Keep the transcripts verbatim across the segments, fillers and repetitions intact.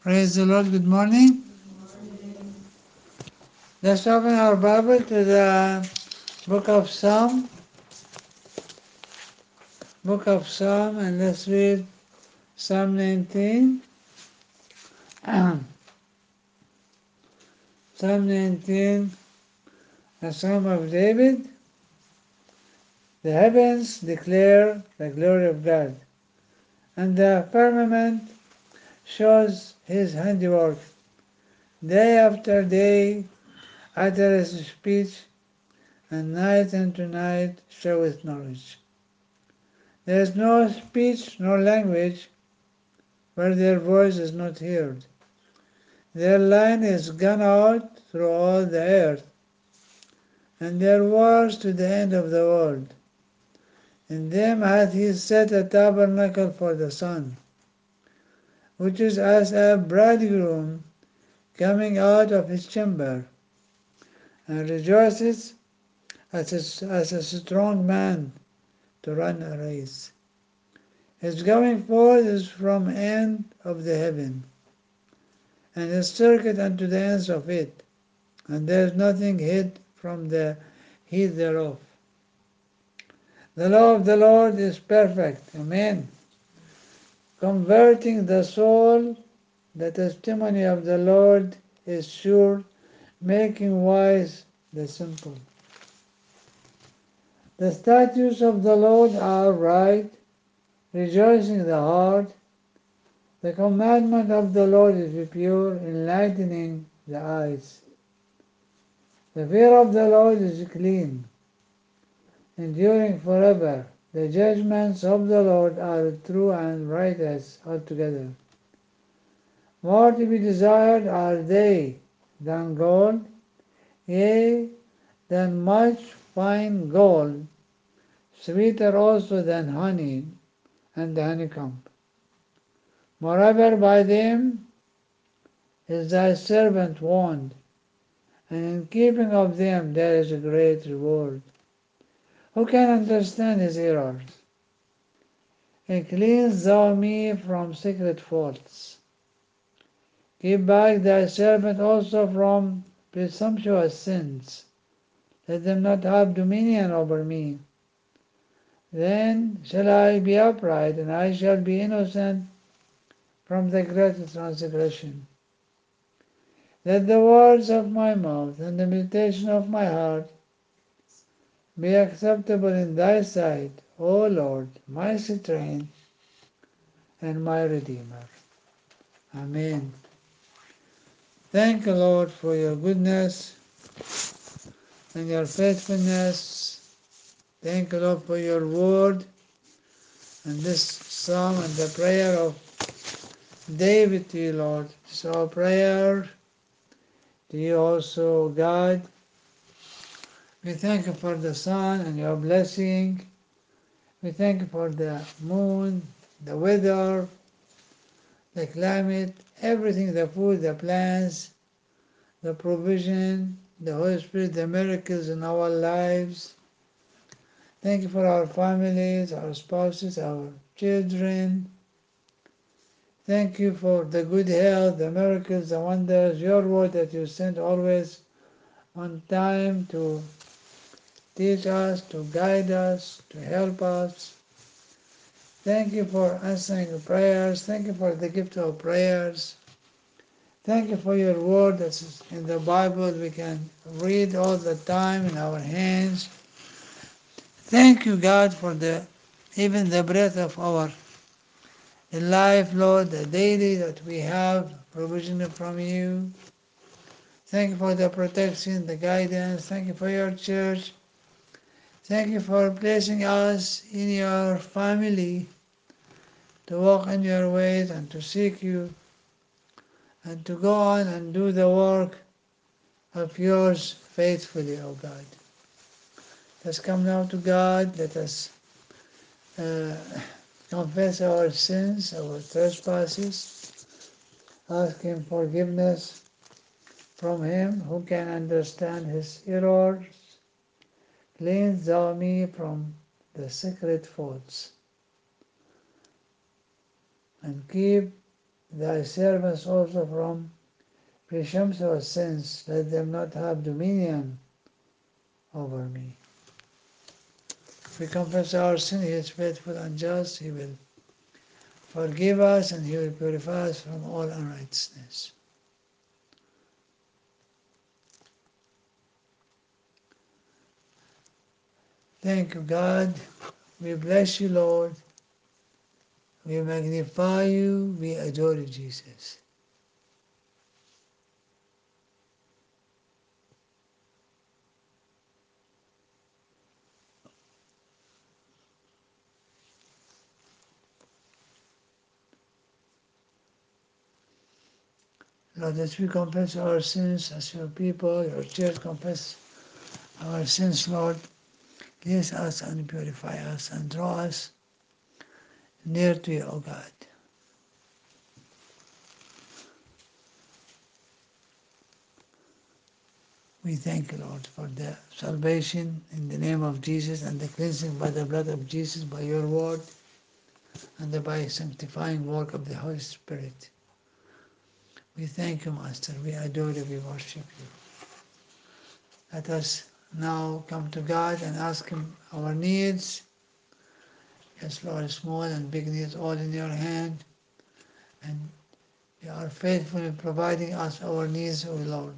Praise the Lord. Good morning. Let's open our Bible to the book of Psalm, book of Psalm, and let's read Psalm nineteen. Psalm nineteen, a Psalm of David. The heavens declare the glory of God, and the firmament shows his handiwork. Day after day uttereth speech, and night unto night showeth knowledge. There is no speech nor language where their voice is not heard. Their line is gone out through all the earth, and their words to the end of the world. In them hath he set a tabernacle for the sun, which is as a bridegroom coming out of his chamber, and rejoices as a, as a strong man to run a race. His going forth is from end of the heaven, and his circuit unto the ends of it, and there is nothing hid from the heat thereof. The law of the Lord is perfect, amen, converting the soul. The testimony of the Lord is sure, making wise the simple. The statutes of the Lord are right, rejoicing the heart. The commandment of the Lord is pure, enlightening the eyes. The fear of the Lord is clean, enduring forever. The judgments of the Lord are true and righteous altogether. More to be desired are they than gold, yea, than much fine gold, sweeter also than honey and the honeycomb. Moreover, by them is thy servant warned, and in keeping of them there is a great reward. Who can understand his errors? And cleanse thou me from secret faults. Keep back thy servant also from presumptuous sins. Let them not have dominion over me. Then shall I be upright, and I shall be innocent from the great transgression. Let the words of my mouth and the meditation of my heart be acceptable in thy sight, O Lord, my strength and my Redeemer. Amen. Thank you, Lord, for your goodness and your faithfulness. Thank you, Lord, for your word and this psalm and the prayer of David to you, Lord. It's our prayer to you also, God. We thank you for the sun and your blessing. We thank you for the moon, the weather, the climate, everything, the food, the plants, the provision, the Holy Spirit, the miracles in our lives. Thank you for our families, our spouses, our children. Thank you for the good health, the miracles, the wonders, your word that you send always on time to teach us, to guide us, to help us. Thank you for answering prayers. Thank you for the gift of prayers. Thank you for your word that's in the Bible we can read all the time in our hands. Thank you, God, for the even the breath of our life, Lord, the daily that we have, provision from you. Thank you for the protection, the guidance. Thank you for your church. Thank you for placing us in your family to walk in your ways and to seek you and to go on and do the work of yours faithfully, O God. Let's come now to God. Let us uh, confess our sins, our trespasses, ask Him forgiveness from Him who can understand His errors. Cleanse thou me from the secret faults, and keep thy servants also from presumptuous sins, let them not have dominion over me. If we confess our sin, he is faithful and just, he will forgive us and he will purify us from all unrighteousness. Thank you, God. We bless you, Lord. We magnify you. We adore you, Jesus. Lord, as we confess our sins as your people, your church confess our sins, Lord, cleanse us and purify us and draw us near to you, O God. We thank you, Lord, for the salvation in the name of Jesus and the cleansing by the blood of Jesus, by your word, and the by sanctifying work of the Holy Spirit. We thank you, Master. We adore you. We worship you. Let us now come to God and ask him our needs. Yes, Lord, small and big needs all in your hand. And you are faithful in providing us our needs, O Lord.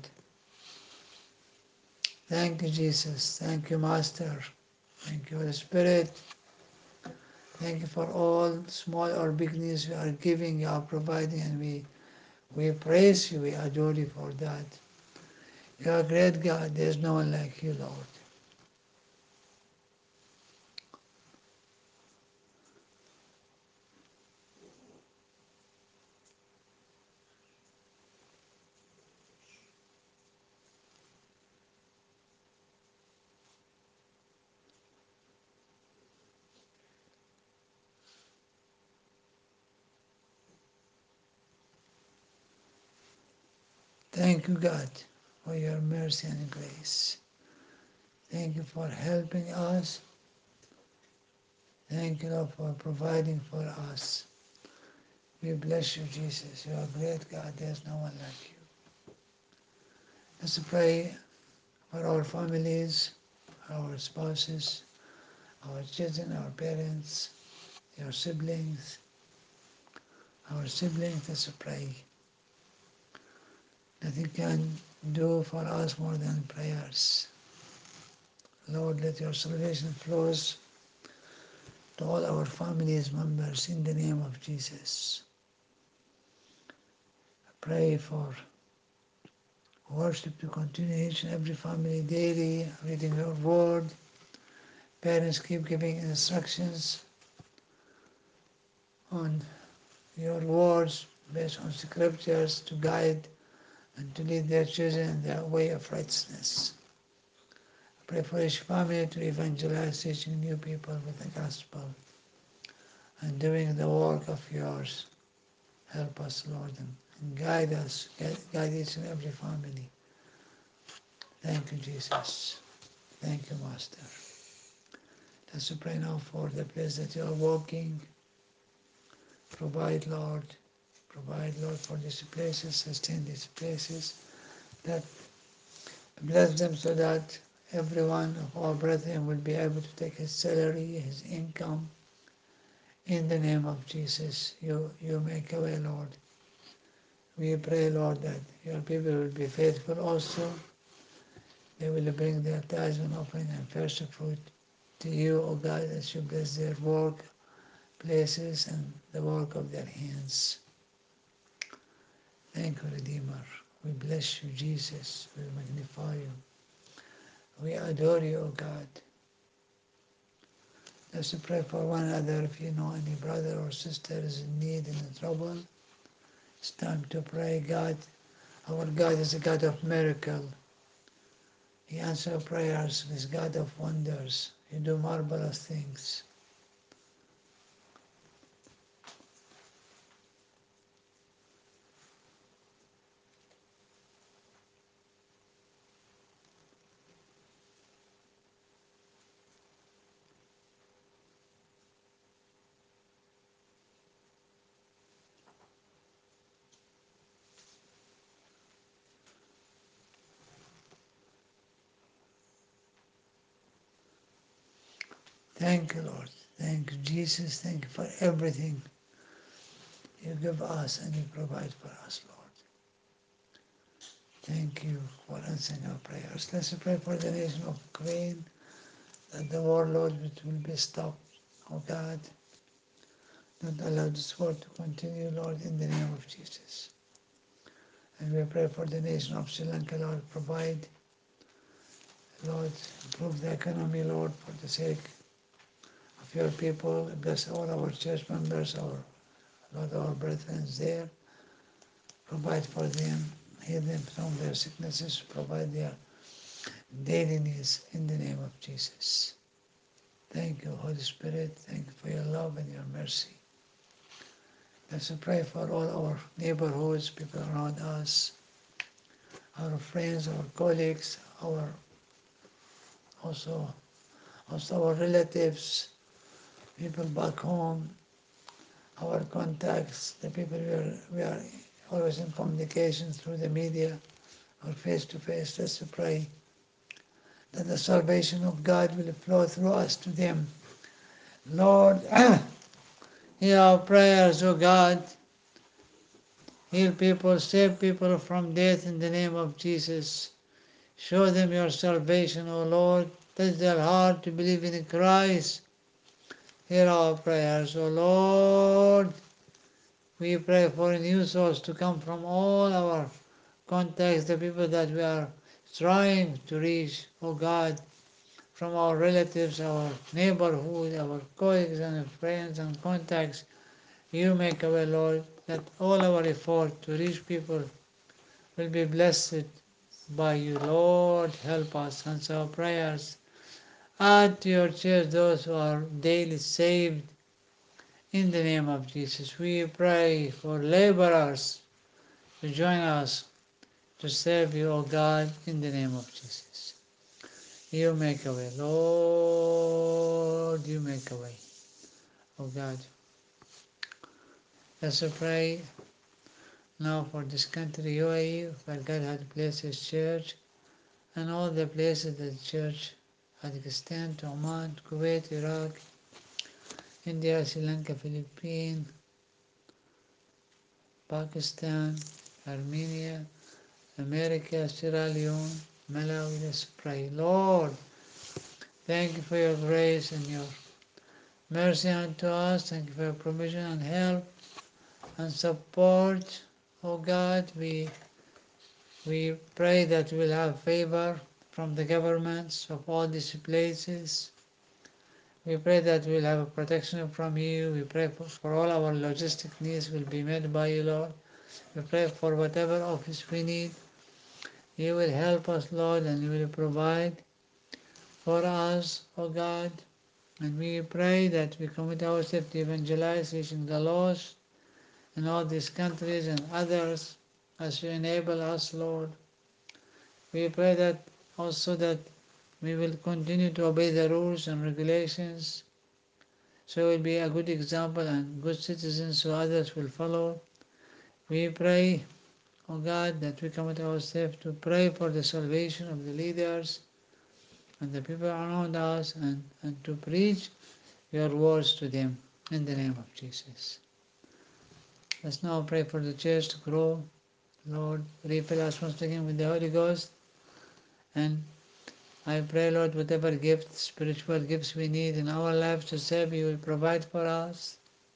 Thank you, Jesus. Thank you, Master. Thank you, Holy Spirit. Thank you for all small or big needs you are giving, you are providing, and we, we praise you, we adore you for that. You are a great God. There is no one like you, Lord. Thank you, God, for your mercy and grace. Thank you for helping us. Thank you, Lord, for providing for us. We bless you, Jesus. You are a great God. There's no one like you. Let's pray for our families, our spouses, our children, our parents, your siblings, our siblings. Let's pray. Nothing can do for us more than prayers. Lord, let your salvation flows to all our families, members, in the name of Jesus. I pray for worship to continue each and every family daily, reading your word. Parents keep giving instructions on your words based on scriptures to guide and to lead their children in their way of righteousness. I pray for each family to evangelize, teaching new people with the gospel and doing the work of yours. Help us, Lord, and guide us, guide, guide each and every family. Thank you, Jesus. Thank you, Master. Let's pray now for the place that you are walking. Provide, Lord, provide, Lord, for these places, sustain these places, that bless them so that every one of our brethren will be able to take his salary, his income. In the name of Jesus, you, you make a way, Lord. We pray, Lord, that your people will be faithful also. They will bring their tithes and offering and first fruit to you, O God, as you bless their work, places, and the work of their hands. Thank you, Redeemer. We bless you, Jesus. We magnify you. We adore you, O God. Let's pray for one another. If you know any brother or sister is in need and in trouble, it's time to pray. God, our God is a God of miracle. He answers prayers. He's God of wonders. He do marvelous things. Thank you, Lord. Thank you, Jesus. Thank you for everything you give us and you provide for us, Lord. Thank you for answering our prayers. Let's pray for the nation of Ukraine, that the war, Lord, will be stopped. Oh God, don't allow this war to continue, Lord, in the name of Jesus. And we pray for the nation of Sri Lanka, Lord, provide, Lord, improve the economy, Lord, for the sake of your people. Bless all our church members, our Lord, our brethren there. Provide for them, heal them from their sicknesses, provide their daily needs in the name of Jesus. Thank you, Holy Spirit. Thank you for your love and your mercy. Let's pray for all our neighborhoods, people around us, our friends, our colleagues, our also, also our relatives, people back home, our contacts, the people we are, we are always in communication through the media or face to face. Let's pray that the salvation of God will flow through us to them. Lord, hear our prayers, O God. Heal people, save people from death in the name of Jesus. Show them your salvation, O Lord. Touch their heart to believe in Christ. Hear our prayers, O Lord. We pray for new souls to come from all our contacts, the people that we are trying to reach, O God, from our relatives, our neighborhood, our colleagues and friends and contacts. You make a way, Lord, that all our effort to reach people will be blessed by you. Lord, help us, answer our prayers. Add to your church those who are daily saved. In the name of Jesus, we pray for laborers to join us to serve you, O God, in the name of Jesus. You make a way, Lord, you make a way, O God. Let's pray now for this country, U A E, where God had placed His church, and all the places that the church had extended to Oman, Kuwait, Iraq, India, Sri Lanka, Philippines, Pakistan, Armenia, America, Sierra Leone, Malawi. Let's pray. Lord, thank you for your grace and your mercy unto us. Thank you for your provision and help and support. Oh God, we we pray that we'll have favor from the governments of all these places. We pray that we'll have a protection from you. We pray for, for all our logistic needs will be met by you, Lord. We pray for whatever office we need. You will help us, Lord, and you will provide for us, O God. And we pray that we commit ourselves to evangelize, reaching the lost in all these countries and others as you enable us, Lord. We pray that also that we will continue to obey the rules and regulations, so we'll be a good example and good citizens so others will follow. We pray, O God, that we commit ourselves to pray for the salvation of the leaders and the people around us, and, and to preach your words to them in the name of Jesus. Let's now pray for the church to grow. Lord, refill us once again with the Holy Ghost, and I pray, Lord, whatever gifts, spiritual gifts we need in our lives to serve, you will provide for us.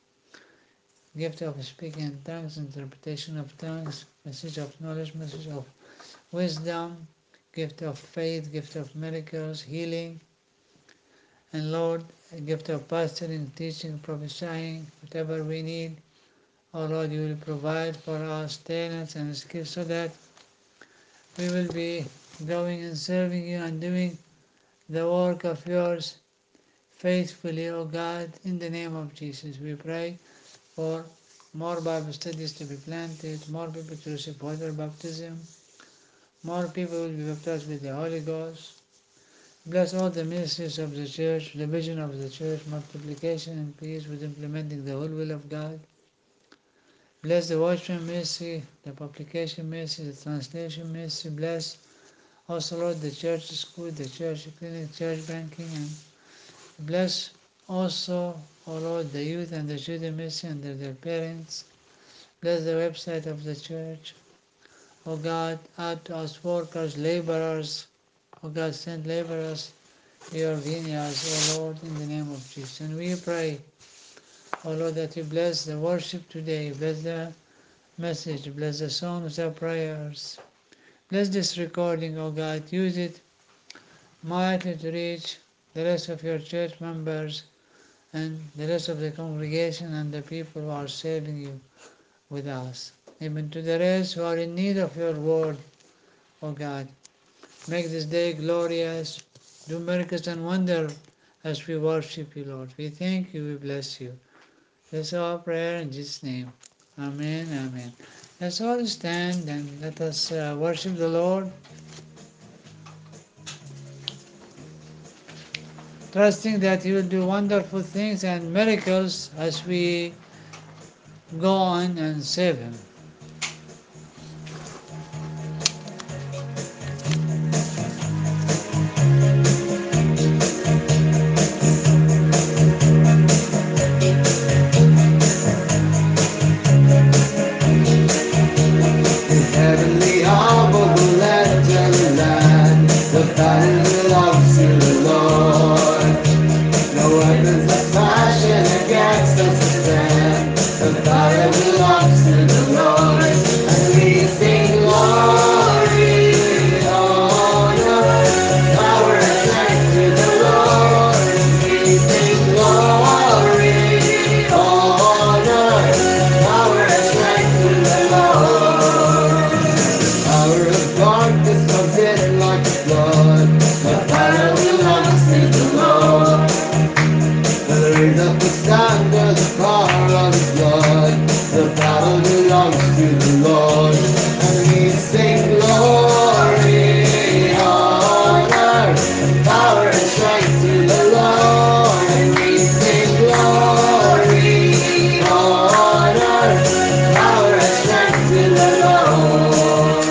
Gift of speaking in tongues, interpretation of tongues, message of knowledge, message of wisdom, gift of faith, gift of miracles, healing, and Lord, a gift of pastoring, teaching, prophesying, whatever we need. Oh Lord, you will provide for us talents and skills so that we will be going and serving you and doing the work of yours faithfully, O God. In the name of Jesus, we pray for more Bible studies to be planted, more people to receive water baptism, more people will be baptized with the Holy Ghost. Bless all the ministries of the church, the vision of the church, multiplication and peace with implementing the whole will of God. Bless the watchman ministry, the publication ministry, the translation ministry. Bless also, Lord, the church school, the church clinic, church banking, and Bless also, O Lord, the youth and the children missing under their parents. Bless the website of the church. O God, add to us workers, laborers. O God, send laborers to your vineyards, O Lord, in the name of Jesus. And we pray, O Lord, that you bless the worship today, bless the message, bless the songs, our prayers. Bless this recording, O God. Use it mightily to reach the rest of your church members and the rest of the congregation and the people who are serving you with us. Even to the rest who are in need of your word, O God. Make this day glorious. Do miracles and wonder as we worship you, Lord. We thank you, we bless you. That's our prayer in Jesus' name. Amen, amen. Let's all stand and let us uh, worship the Lord, trusting that He will do wonderful things and miracles as we go on and serve Him. Heavenly arm of the land and the land, the battle belongs to the Lord. No weapons of fashion against us will stand. The battle belongs to the Lord. And we sing glory, honor, power and strength to the Lord. And we sing glory, honor, power and strength to the Lord. Power of darkness comes in like a flood. The battle belongs to the Lord. And raise up a standard, the power of His blood. The battle belongs to the Lord. And we sing glory, honor, power and strength to the Lord. And we sing glory, honor, power and strength to the Lord.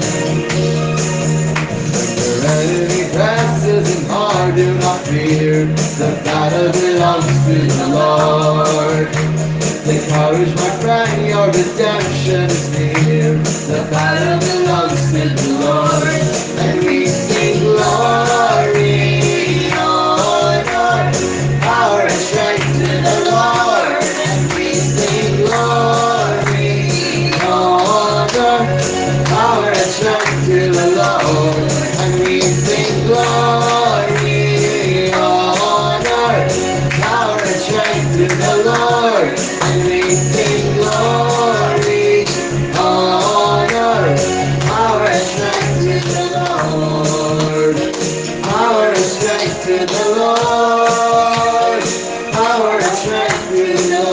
The enemy presses in hard, do not fear. The battle belongs to the Lord. Take courage, my friend, your redemption is near. The battle belongs to the Lord. And we sing glory, honor, power and strength to the Lord. And we sing glory, honor, power and strength to the Lord. And we sing glory, honor, power and strength to the Lord. And we sing glory, honor, power and strength to the Lord. Power and strength to the Lord. Power and strength to the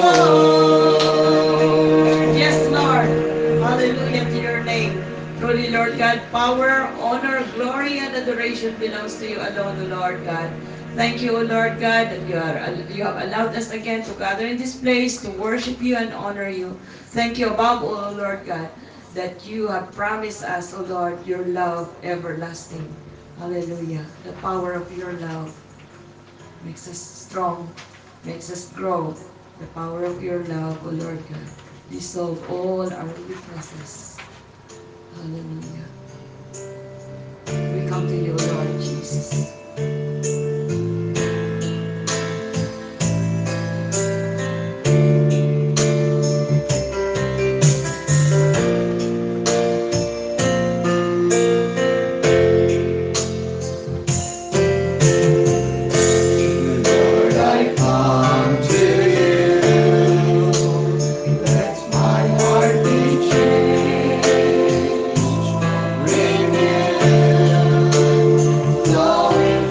Lord. Yes, Lord. Hallelujah to your name. Truly, Lord God, power, honor, glory, and adoration belongs to you alone, O Lord God. Thank you, O Lord God, that you, are, you have allowed us again to gather in this place to worship you and honor you. Thank you above all, O Lord God, that you have promised us, O Lord, your love everlasting. Hallelujah. The power of your love makes us strong, makes us grow. The power of your love, O Lord God, dissolve all our weaknesses. Hallelujah. We come to you, Lord Jesus. Lord, I come to you. Let my heart be changed, renewed, flowing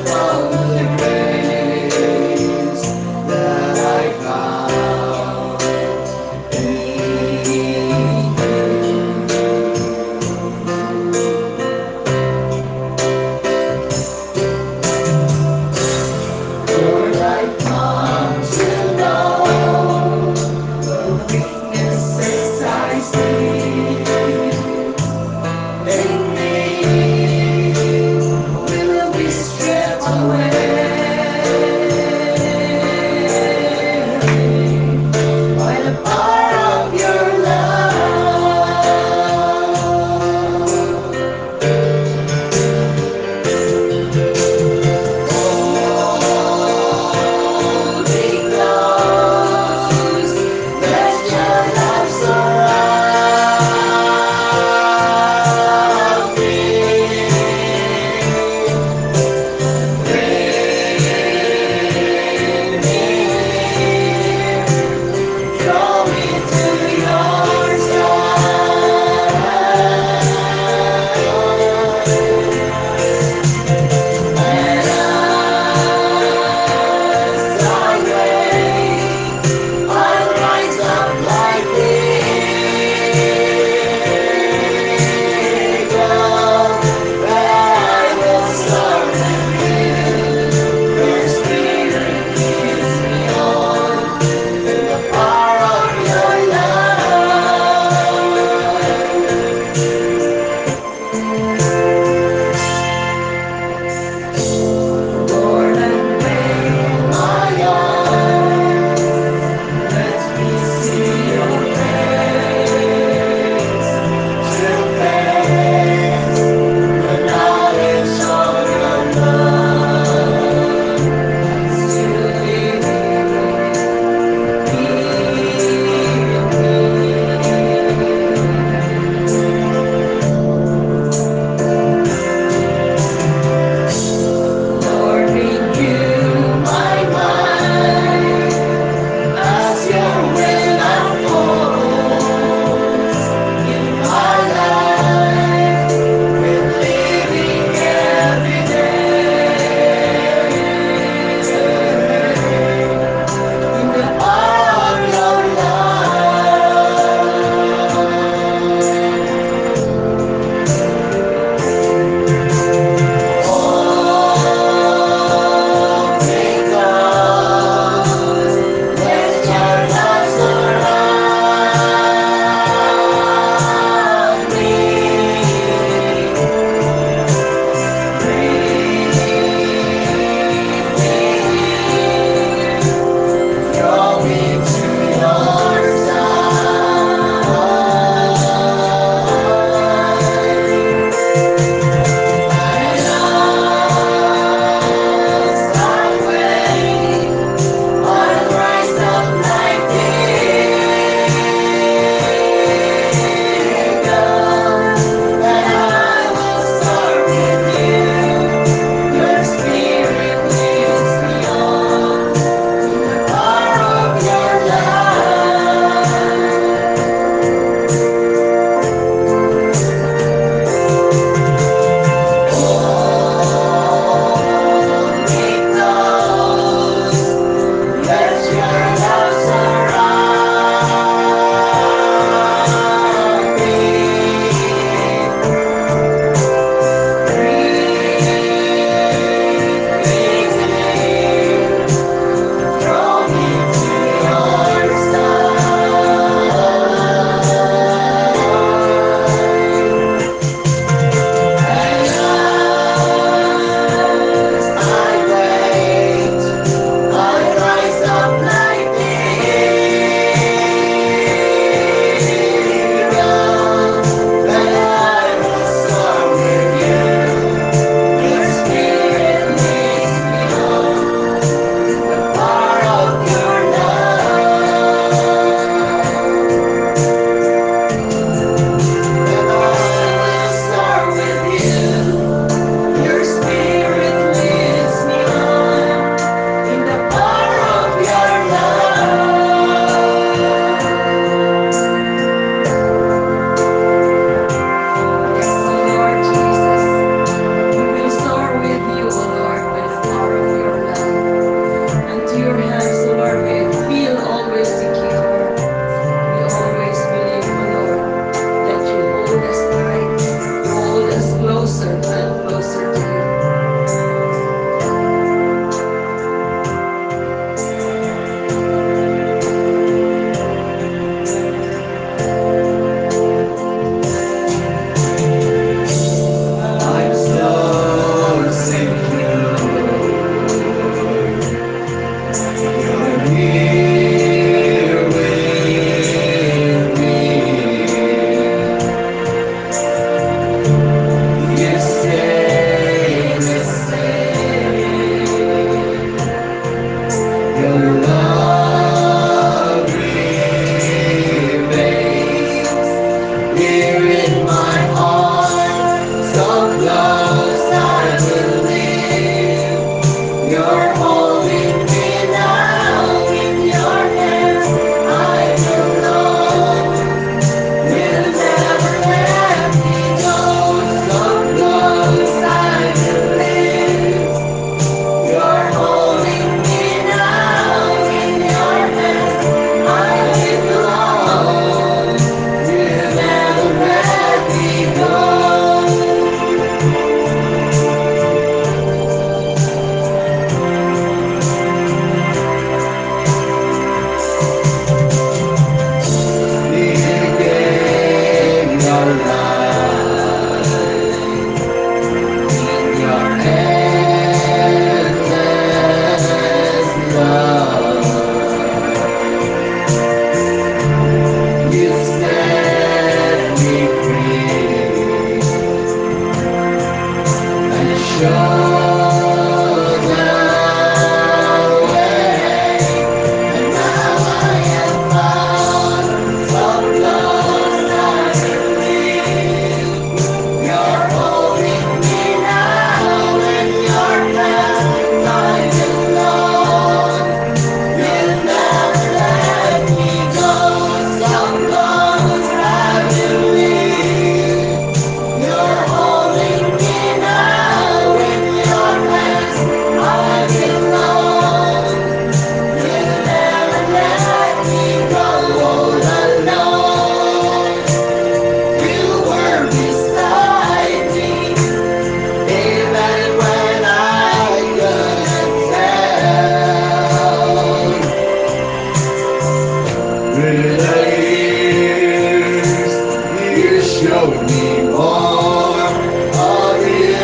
me more of you,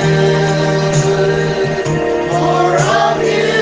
more of you.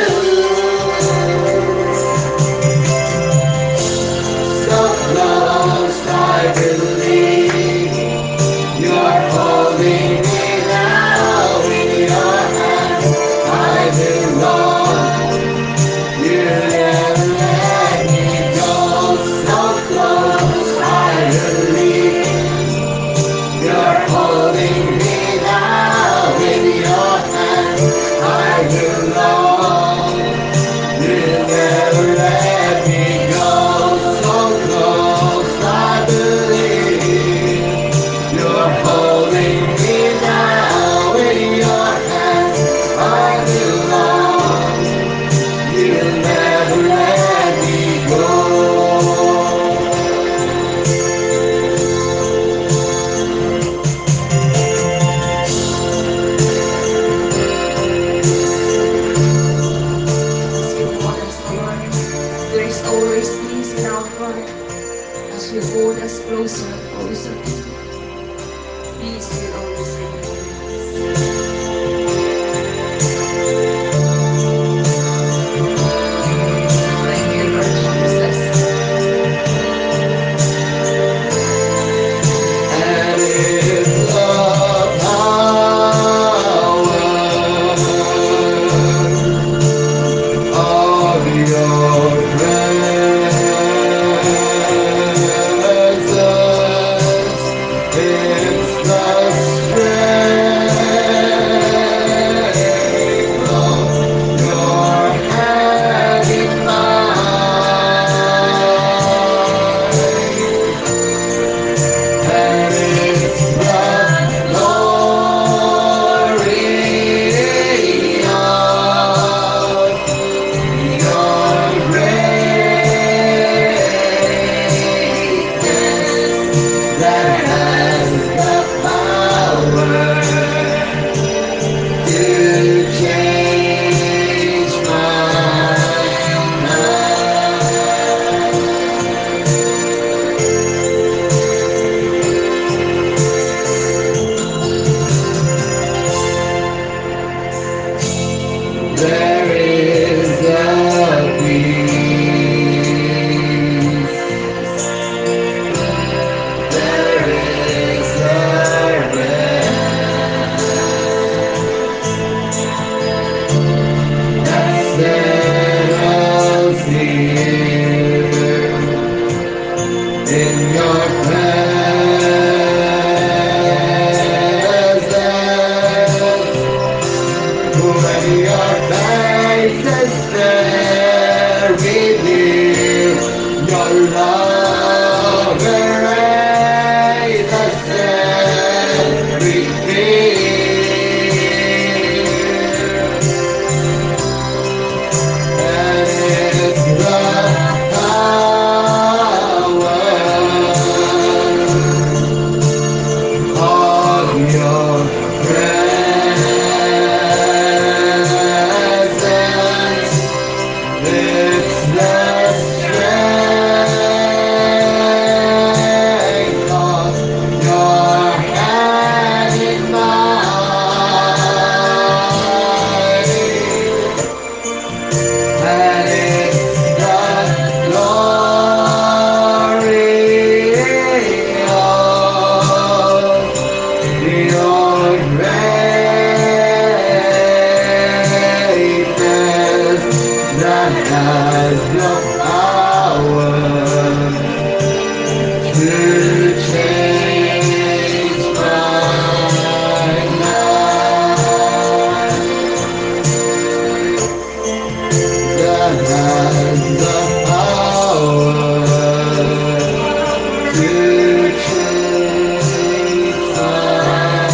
So close, I believe you're holding me now in your hands. I belong. You never let me go. So close, I believe you're holding me now in your hands. I belong. You never let me go. So close, I believe you're holding me now in your hands. I belong. You never let me go. As you hold us, Lord, there is always peace in our heart. As you hold us closer and closer to you, peace will always remain with us. Thank you, Lord Jesus. And it's the power of your presence. It's the strength of your hand in mine. And it's the glory of your greatness that has the power to change my mind. There is a peace. There is a rest that settles here in your presence. When your face is very near, your love erases every fear. And it's the power of your presence. It's the strength of your hand in mine. And it's the glory of your greatness that has the power to change my mind. That has the power to change my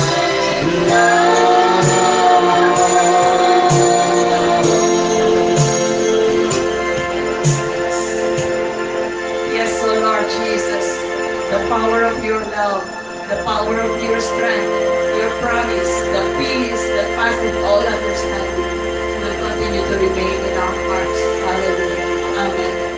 Yes, O Lord Jesus, the power of your love, the power of your strength, your promise, the peace that passes all understanding will continue to remain in our hearts. Hallelujah. Amen.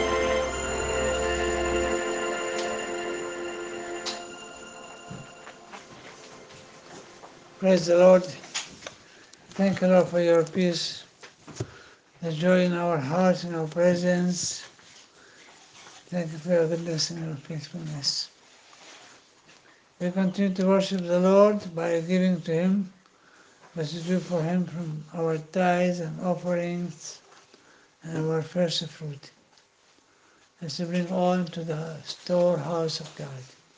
Praise the Lord. Thank you, Lord, for your peace, the joy in our hearts, in our presence. Thank you for your goodness and your faithfulness. We continue to worship the Lord by giving to Him what is due for Him from our tithes and offerings and our first fruit, as to bring all into the storehouse of God.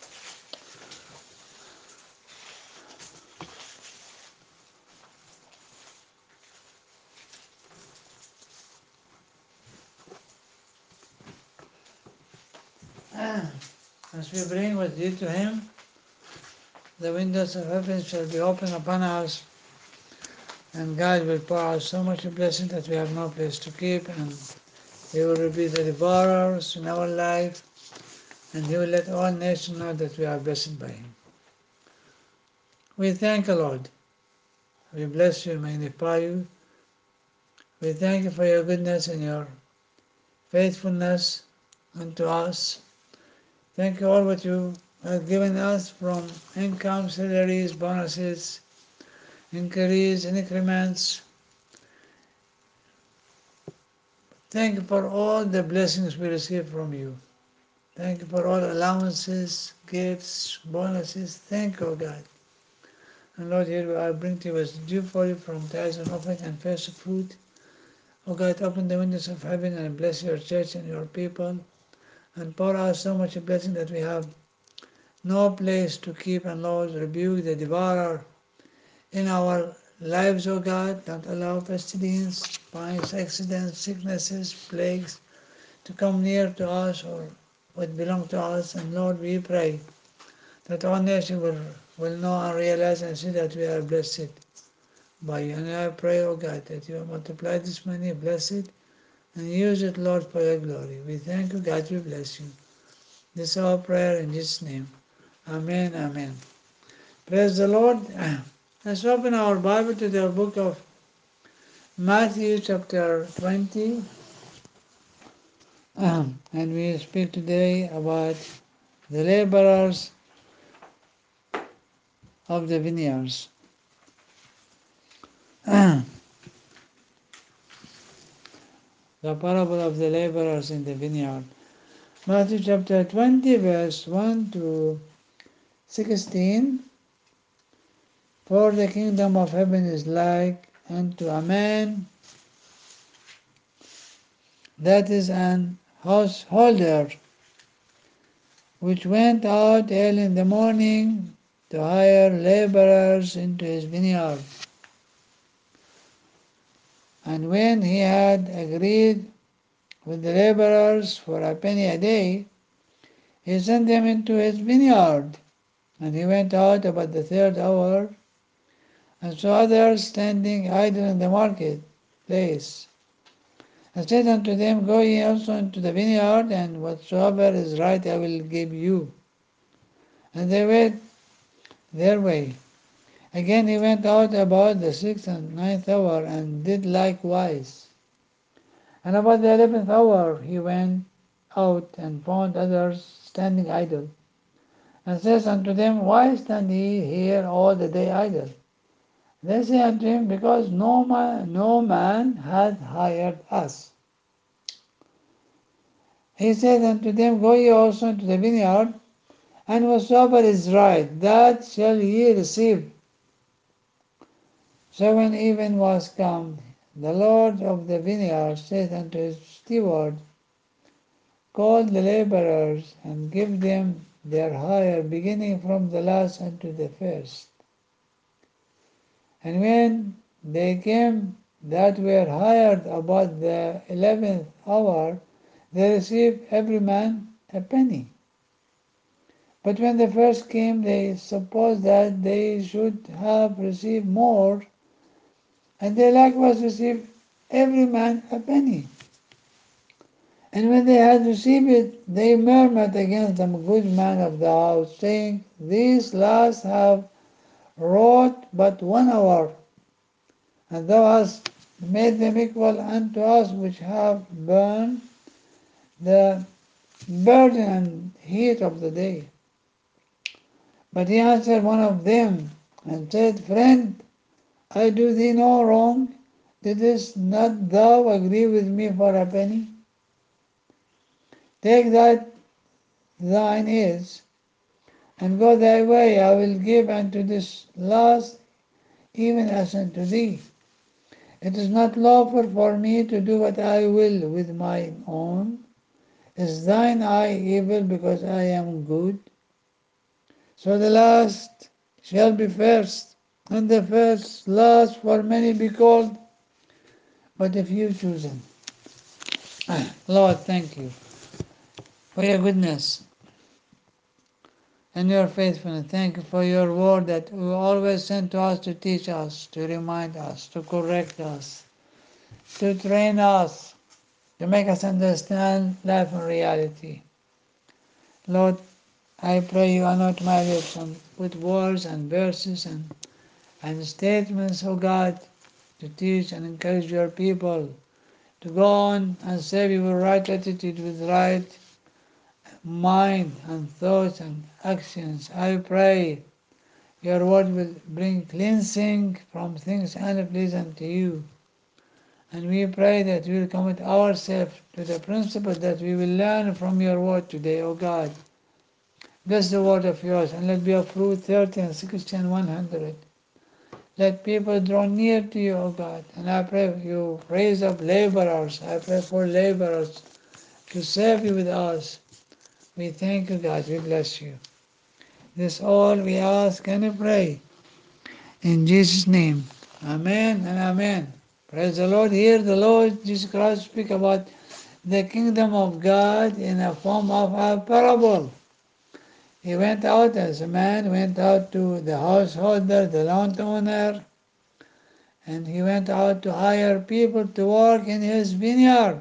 As we bring what's due to Him, the windows of heaven shall be opened upon us, and God will pour out so much blessing that we have no place to keep, and He will be the devourers in our life, and He will let all nations know that we are blessed by Him. We thank you, Lord. We bless you, magnify you. We thank you for your goodness and your faithfulness unto us. Thank you all what you have given us from income, salaries, bonuses, increase, increments. Thank you for all the blessings we receive from you. Thank you for all allowances, gifts, bonuses. Thank you, God. And Lord, here I bring to you what's due for you from tithes and offering and first fruit. O God, open the windows of heaven and bless your church and your people, and pour out so much blessing that we have no place to keep. And Lord, rebuke the devourer in our lives, O God. Don't allow pestilence, fires, accidents, sicknesses, plagues to come near to us or what belong to us. And Lord, we pray that all nations will, will know and realize and see that we are blessed by you. And I pray, O God, that you multiply this money, bless it, and use it, Lord, for your glory. We thank you, God, we bless you. This is our prayer in Jesus' name. Amen, amen. Praise the Lord. Let's open our Bible to the book of Matthew chapter twenty. And we speak today about the laborers of the vineyards. The parable of the laborers in the vineyard. Matthew chapter twenty, verse one to sixteen. For the kingdom of heaven is like unto a man that is an householder, which went out early in the morning to hire laborers into his vineyard. And when he had agreed with the laborers for a penny a day, he sent them into his vineyard. And he went out about the third hour, and saw others standing idle in the market place, and said unto them, Go ye also into the vineyard, and whatsoever is right I will give you. And they went their way. Again he went out about the sixth and ninth hour, and did likewise. And about the eleventh hour he went out, and found others standing idle, and says unto them, Why stand ye here all the day idle? They say unto him, Because no man, no man hath hired us. He said unto them, Go ye also into the vineyard, and whatsoever is right, that shall ye receive. So when even was come, the Lord of the vineyard said unto his steward, Call the laborers, and give them their hire, beginning from the last unto the first. And when they came that were hired about the eleventh hour, they received every man a penny. But when the first came, they supposed that they should have received more, and they likewise received every man a penny. And when they had received it, they murmured against the good man of the house, saying, These last have wrought but one hour, and thou hast made them equal unto us, which have borne the burden and heat of the day. But he answered one of them, and said, Friend, I do thee no wrong. Didst not thou agree with me for a penny? Take that thine is, and go thy way. I will give unto this last even as unto thee. It is not lawful for me to do what I will with mine own. Is thine eye evil because I am good? So the last shall be first, and the first last, for many be called, but a few chosen. Lord, thank you for your goodness and your faithfulness. Thank you for your word that you always send to us to teach us, to remind us, to correct us, to train us, to make us understand life and reality. Lord, I pray you anoint my lips and with words and verses and, and statements, O God, to teach and encourage your people to go on and serve you with right attitude, with right mind and thoughts and actions. I pray your word will bring cleansing from things unpleasant to you. And we pray that we will commit ourselves to the principle that we will learn from your word today, O God. Bless the word of yours, and let be of fruit thirty and sixty and one hundred. Let people draw near to you, O God. And I pray you raise up laborers. I pray for laborers to serve you with us. We thank you, God. We bless you. This all we ask and pray. In Jesus' name. Amen and amen. Praise the Lord. Here the Lord Jesus Christ speak about the kingdom of God in a form of a parable. He went out as a man went out to the householder, the landowner, and he went out to hire people to work in his vineyard.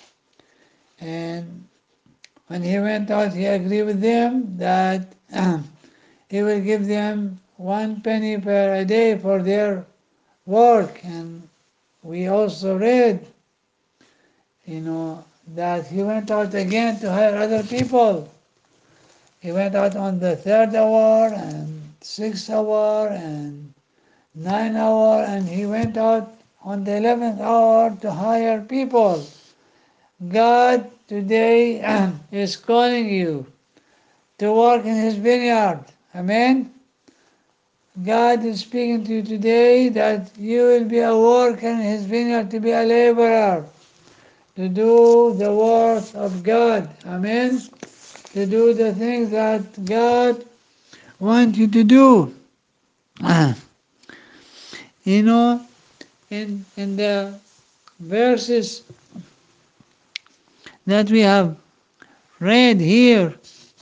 And when he went out, he agreed with them that he will give them one penny per a day for their work. And we also read, you know, that he went out again to hire other people. He went out on the third hour and sixth hour and nine hour, and he went out on the eleventh hour to hire people. God today is calling you to work in his vineyard. Amen. God is speaking to you today that you will be a worker in his vineyard, to be a laborer, to do the work of God. Amen. To do the things that God wants you to do. You know, in, in the verses that we have read here,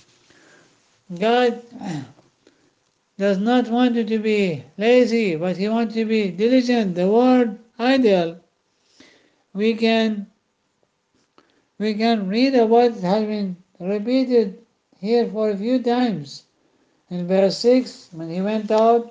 God does not want you to be lazy, but he wants you to be diligent. The word idle, we can we can read about it has been repeated here for a few times. In verse six, when he went out,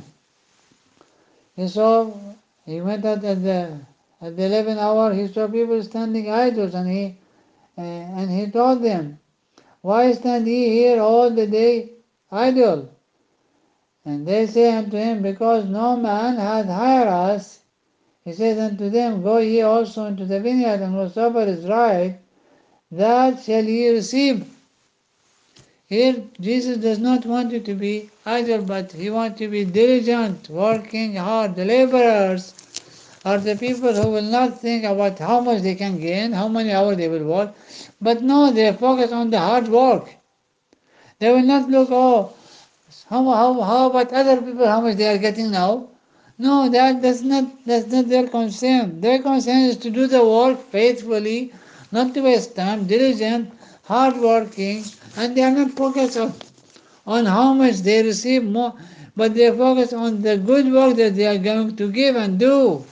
he saw he went out at the at the eleventh hour. He saw people standing idle, and he uh, and he told them, "Why stand ye here all the day idle?" And they say unto him, Because no man hath hired us. He says unto them, Go ye also into the vineyard, and whatsoever is right, that shall ye receive. Here, Jesus does not want you to be idle, but he wants you to be diligent, working hard. The laborers are the people who will not think about how much they can gain, how many hours they will work, but no, they focus on the hard work. They will not look, oh, how, how, how about other people, how much they are getting now? No, that, that's, not, that's not their concern. Their concern is to do the work faithfully, not to waste time, diligent, hardworking, and they are not focused on, on how much they receive more, but they focus on the good work that they are going to give and do.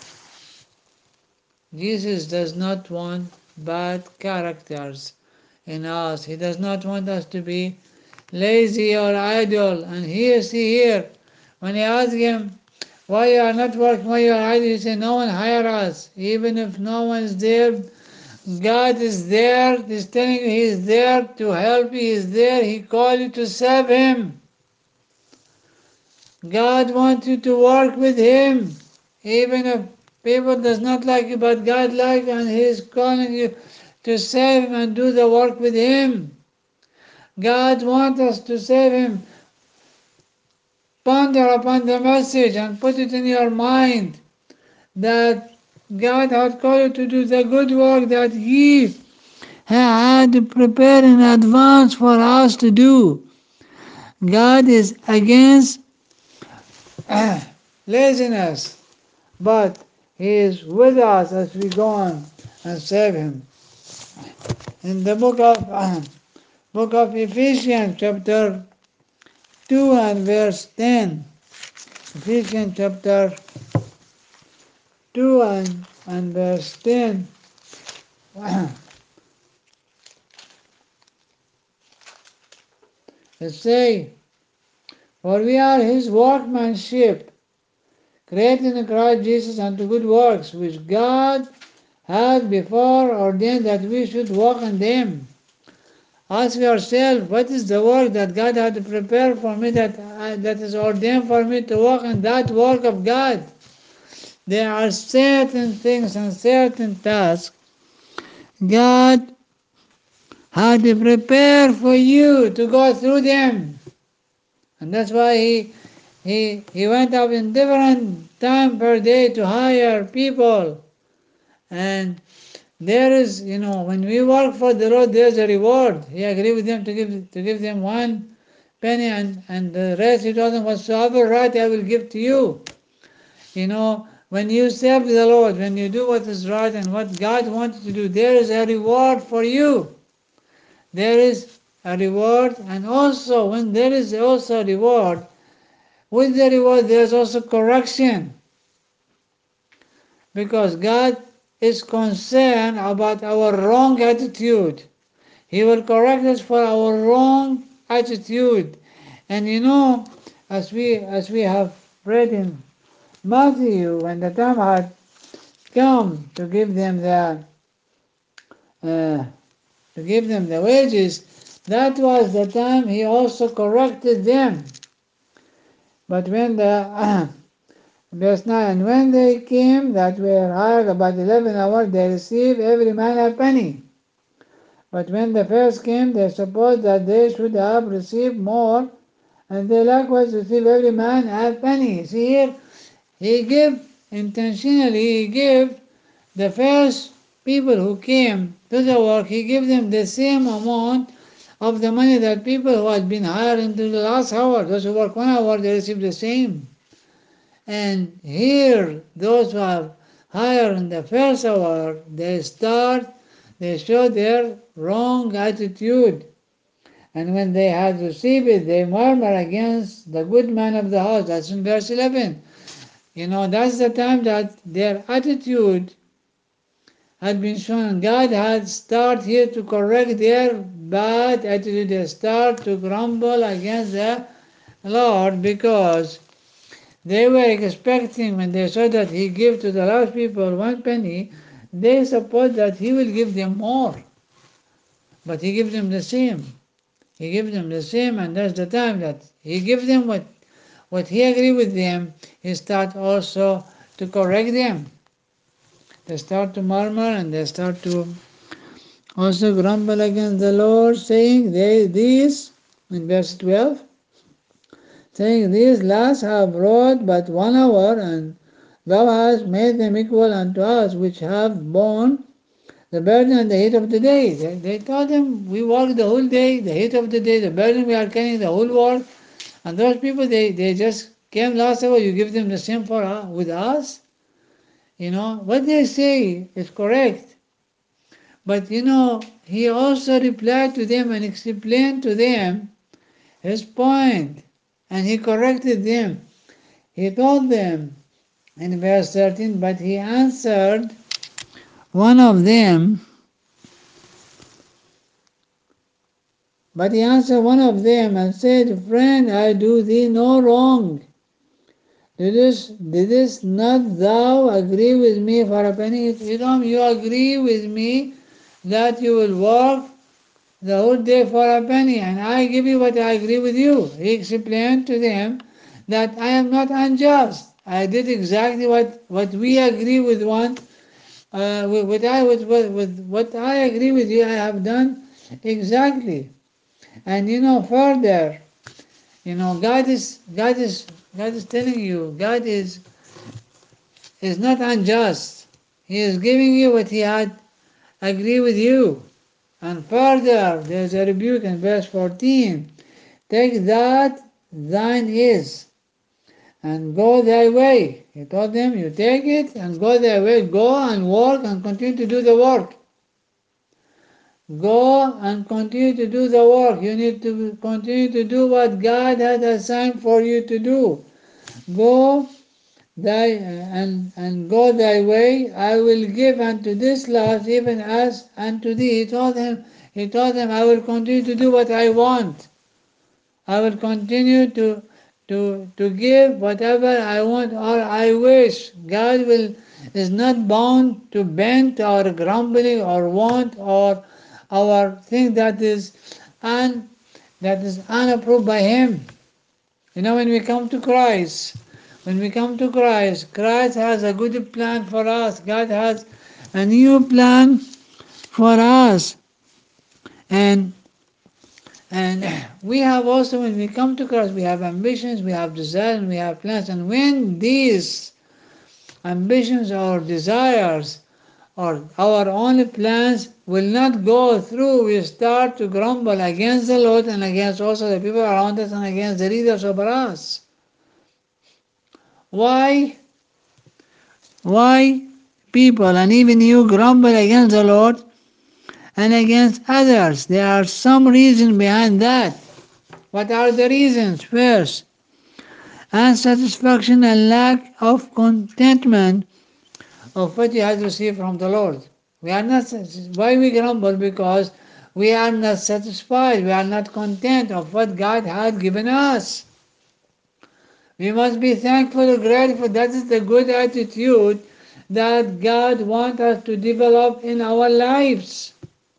Jesus does not want bad characters in us. He does not want us to be lazy or idle. And here, see here, when he asked him, why you are not working, why you are idle, he said, no one hire us. Even if no one is there, God is there. He's telling you he is there to help you. He is there. He called you to serve him. God wants you to work with Him, even if people does not like you, but God likes you and He is calling you to save Him and do the work with Him. God wants us to save Him. Ponder upon the message and put it in your mind that God has called you to do the good work that He had prepared in advance for us to do. God is against laziness, but He is with us as we go on and serve Him. In the book of book of Ephesians, chapter two and verse ten, Ephesians chapter two and, and verse ten, it says, "For we are His workmanship, created in Christ Jesus unto good works, which God had before ordained that we should walk in them." Ask yourself, what is the work that God had prepared for me, that, uh, that is ordained for me to walk in that work of God? There are certain things and certain tasks God had prepared for you to go through them. And that's why He, he, he went up in different time per day to hire people. And there is, you know, when we work for the Lord, there's a reward. He agreed with them to give to give them one penny, and, and the rest He told them, whatsoever right I will give to you. You know, when you serve the Lord, when you do what is right and what God wants you to do, there is a reward for you. There is a reward, and also when there is also a reward, with the reward there is also correction. Because God is concerned about our wrong attitude. He will correct us for our wrong attitude. And you know, as we as we have read in Matthew, when the time had come to give them the uh, to give them the wages, that was the time He also corrected them. But when the uh, verse nine, and when they came that were hired about eleven hours, they received every man a penny. But when the first came, they supposed that they should have received more, and they likewise received every man a penny. See here, He gave, intentionally, He gave the first people who came to the work, He gave them the same amount of the money that people who had been hired into the last hour, those who work one hour, they received the same. And here, those who are hired in the first hour, they start, they show their wrong attitude. And when they had received it, they murmur against the good man of the house. That's in verse eleven. You know, that's the time that their attitude had been shown. God had started here to correct their bad attitude. They start to grumble against the Lord because they were expecting, when they saw that He gave to the last people one penny, they supposed that He will give them more. But He gives them the same. He gives them the same, and that's the time that He gives them what, what He agreed with them. He start also to correct them. They start to murmur and they start to also grumble against the Lord, saying, they, these, in verse twelve, saying, these last have wrought but one hour, and Thou hast made them equal unto us, which have borne the burden and the heat of the day. They, they told them, we work the whole day, the heat of the day, the burden we are carrying, the whole world. And those people, they, they just came last hour, you give them the same for uh, with us. You know, what they say is correct. But you know, He also replied to them and explained to them His point. And He corrected them. He told them in verse thirteen, but He answered one of them, but he answered one of them and said, Friend, I do thee no wrong. Didst, didst not thou agree with me for a penny? Edom, you agree with me that you will work the whole day for a penny, and I give you what I agree with you. He explained to them that I am not unjust. I did exactly what, what we agree with one, uh, with, with, I, with, with, with what I agree with you, I have done exactly. And you know, further, you know, God is, God is, God is telling you, God is, is not unjust. He is giving you what He had agreed with you. And further, there's a rebuke in verse fourteen. Take that thine is, and go thy way. He told them, you take it and go thy way. Go and work and continue to do the work. Go and continue to do the work. You need to continue to do what God has assigned for you to do. Go thy and and go thy way. I will give unto this last even as unto thee. He told him, he told them, I will continue to do what I want. I will continue to to to give whatever I want or I wish. God will is not bound to bend to our grumbling or want or our thing that is un that is unapproved by Him. You know, when we come to Christ, when we come to Christ, Christ has a good plan for us. God has a new plan for us, and And we have also, when we come to Christ, we have ambitions, we have desires, and we have plans. And when these ambitions or desires or our only plans will not go through, we start to grumble against the Lord and against also the people around us and against the leaders over us. Why? Why people and even you grumble against the Lord and against others? There are some reason behind that. What are the reasons? First, unsatisfaction and lack of contentment of what you have received from the Lord. We are not why we grumble, because we are not satisfied, we are not content of what God had given us. We must be thankful and grateful. That is the good attitude that God wants us to develop in our lives.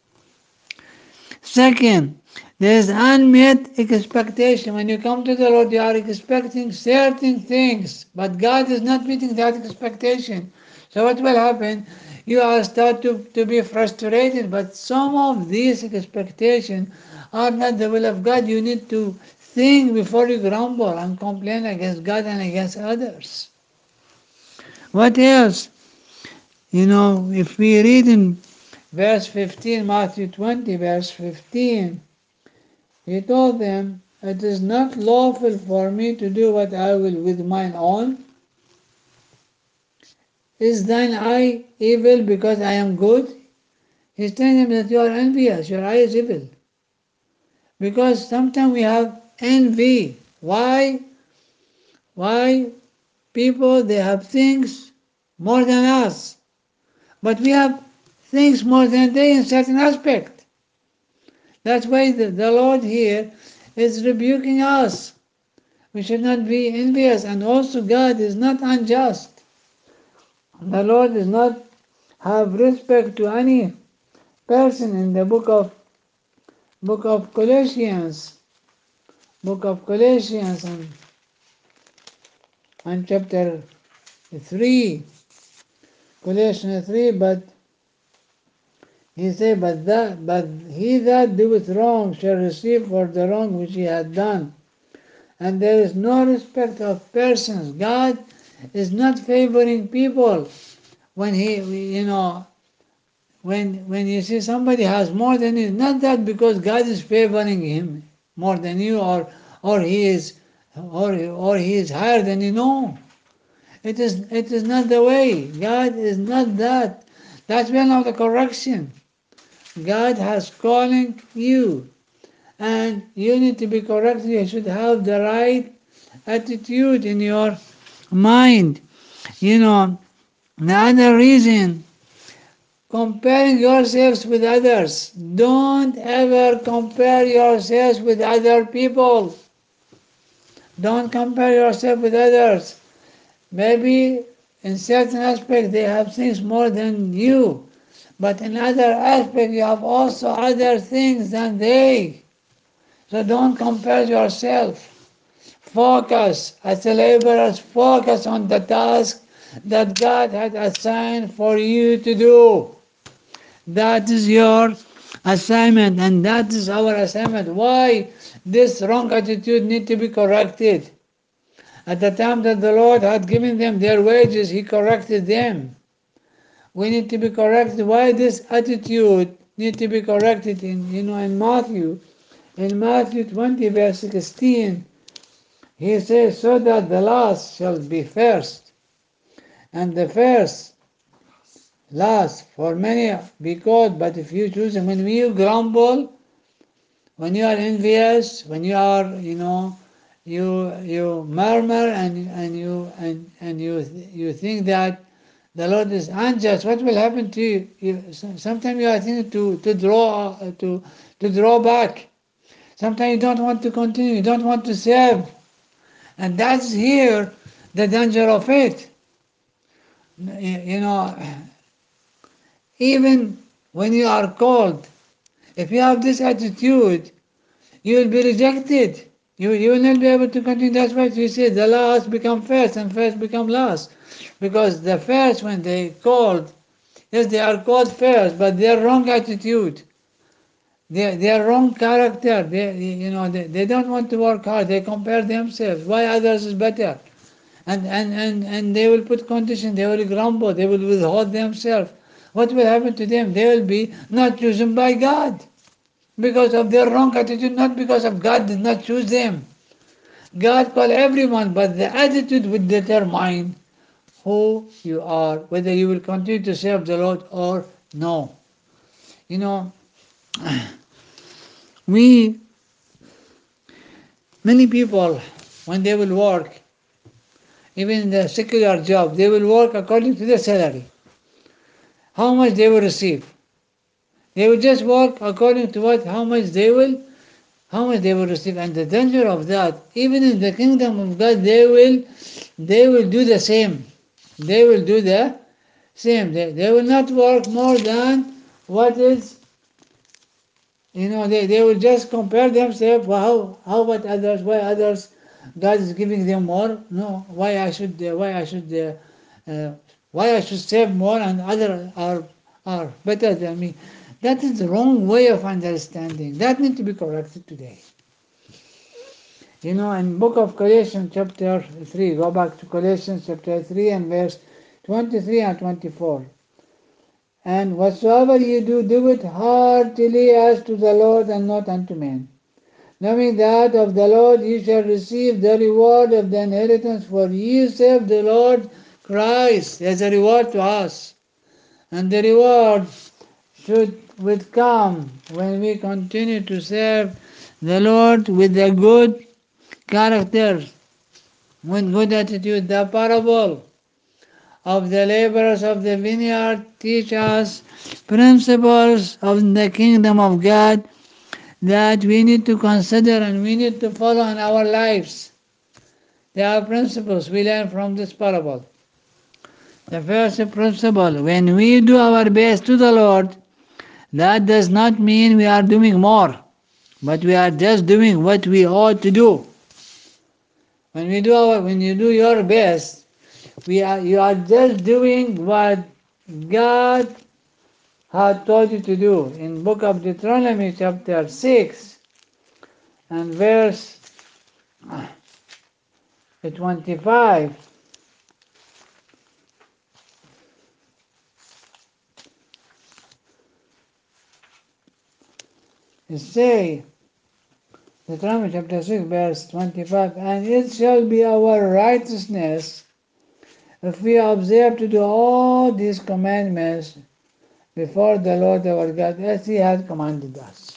Second, there is unmet expectation. When you come to the Lord, you are expecting certain things, but God is not meeting that expectation. So what will happen? You are start to, to be frustrated, but some of these expectations are not the will of God. You need to think before you grumble and complain against God and against others. What else? You know, if we read in verse fifteen, Matthew twenty, verse fifteen, He told them, it is not lawful for me to do what I will with mine own. Is thine eye evil because I am good? He's telling them that you are envious, your eye is evil. Because sometimes we have envy. Why? Why? People, they have things more than us. But we have things more than they in certain aspect. That's why the, the Lord here is rebuking us. We should not be envious, and also God is not unjust. The Lord does not have respect to any person. In the book of book of Colossians, book of Colossians and, and chapter three, Colossians three, but he said, but that but he that doeth wrong shall receive for the wrong which he hath done. And there is no respect of persons. God is not favoring people. When he, you know, when when you see somebody has more than you, not that because God is favoring him more than you, or or he is or or he is higher than you. No, it is it is not the way. God is not that. That's one of the correction. God has calling you, and you need to be corrected. You should have the right attitude in your mind. You know, the other reason, comparing yourselves with others. Don't ever compare yourselves with other people. Don't compare yourself with others. Maybe in certain aspects they have things more than you, but in other aspects you have also other things than they. So don't compare yourself. focus, as laborers, focus on the task that God had assigned for you to do. That is your assignment, and that is our assignment. Why this wrong attitude need to be corrected? At the time that the Lord had given them their wages, He corrected them. We need to be corrected. Why this attitude need to be corrected? In you know in Matthew, in Matthew twenty verse sixteen, He says, "So that the last shall be first, and the first last. For many be called, but if you choose." And when you grumble, when you are envious, when you are, you know, you you murmur and and you and and you you think that the Lord is unjust, what will happen to you? you sometimes you are thinking to to draw uh, to to draw back. Sometimes you don't want to continue. You don't want to serve, and that's here the danger of it. You, you know, even when you are called, if you have this attitude, you will be rejected. You, you will not be able to continue. That's why you say the last become first and first become last. Because the first, when they called, yes, they are called first, but their wrong attitude, their, their wrong character, they, you know, they, they don't want to work hard. They compare themselves. Why others is better? And, and, and, and they will put conditions. They will grumble. They will withhold themselves. What will happen to them? They will be not chosen by God because of their wrong attitude, not because of God did not choose them. God called everyone, but the attitude will determine who you are, whether you will continue to serve the Lord or no. You know, we, many people, when they will work, even in the secular job, they will work according to their salary, how much they will receive. They will just work according to what, how much they will how much they will receive. And the danger of that, even in the kingdom of God, they will they will do the same. They will do the same. They, they will not work more than what is, you know, they, they will just compare themselves. Well, how, how about others? Why others, God is giving them more? No, why I should, uh, why I should, uh, uh, why I should save more and others are, are better than me. That is the wrong way of understanding. That needs to be corrected today. You know, in book of Colossians chapter three, go back to Colossians chapter three and verse twenty-three and twenty-four. And whatsoever ye do, do it heartily as to the Lord and not unto men, knowing that of the Lord ye shall receive the reward of the inheritance, for ye serve the Lord Christ. There's a reward to us. And the reward should would come when we continue to serve the Lord with a good character, with good attitude. The parable of the laborers of the vineyard teach us principles of the kingdom of God that we need to consider and we need to follow in our lives. There are principles we learn from this parable. The first principle, when we do our best to the Lord, that does not mean we are doing more, but we are just doing what we ought to do. When we do our, when you do your best, we are, you are just doing what God had told you to do. In book of Deuteronomy chapter six and verse twenty-five, it say, Deuteronomy chapter six verse twenty-five, and it shall be our righteousness if we observe to do all these commandments before the Lord our God as He has commanded us.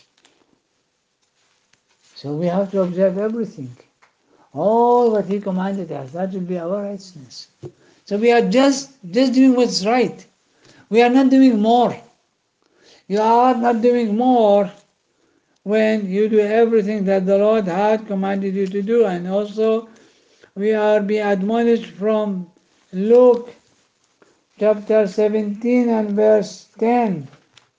So we have to observe everything. All what He commanded us, that will be our righteousness. So we are just, just doing what's right. We are not doing more. You are not doing more when you do everything that the Lord had commanded you to do. And also we are being admonished from Luke chapter seventeen and verse ten.